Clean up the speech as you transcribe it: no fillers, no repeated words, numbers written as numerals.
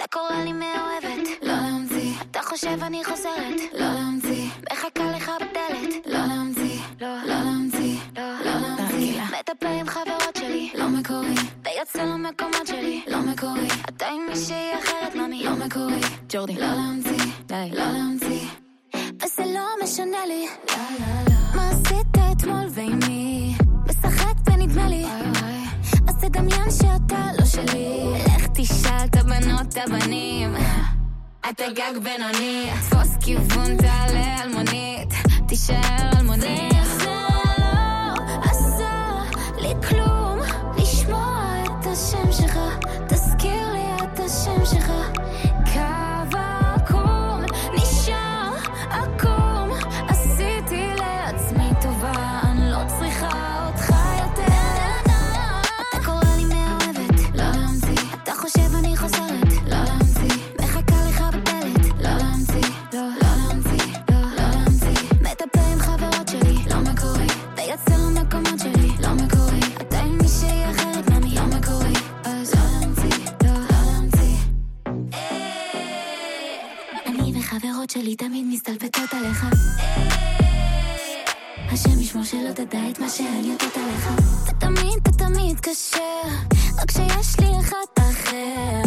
אתה קורא לי מאוהבת, לא להמציא. אתה חושב אני חוזרת, לא להמציא. מחכה לך בדלת, לא להמציא. לא להמציא, לא להמציא. מטפל עם חברות שלי, לא מקורי. ויוצא למקומות שלי, לא מקורי. אתה עם מישהי אחרת, ממי, לא מקורי. ג'ורדי, לא להמציא, די, לא להמציא. וזה לא משנה לי, מה עשית אתמול ועם מי? משחק ונדמה לי, אז תדמיין שאתה לא שלי. לך תשאל את הבנות הבנים, אתה גג בינוני. תפוס כיוון תעלה על מונית, תישאר על מונית. זה לא עשה לי כלום לשמוע את השם שלך, תזכיר לי את השם שלך. קו עקום נשאר עקום, עשיתי לעצמי טובה, אני לא צריכה אותך יותר. אתה קורא לי מאוהבת, לא להמציא. אתה חושב אני חוזרת, לא להמציא. מחכה לך בדלת, לא להמציא. לא להמציא, לא להמציא. מטפל עם חברות שלי, לא מקורי. ויוצא למקומות שלי, לא מקורי. אתה עם מישהי אחרת, ממי, לא מקורי. אז לא להמציא, לא להמציא. אני וחברות שלי תמיד מסתלבטות עליך, השם ישמור שלא תדע את מה שאני יודעת עליך. ותמיד קשה, רק שיש לי אחד אחר.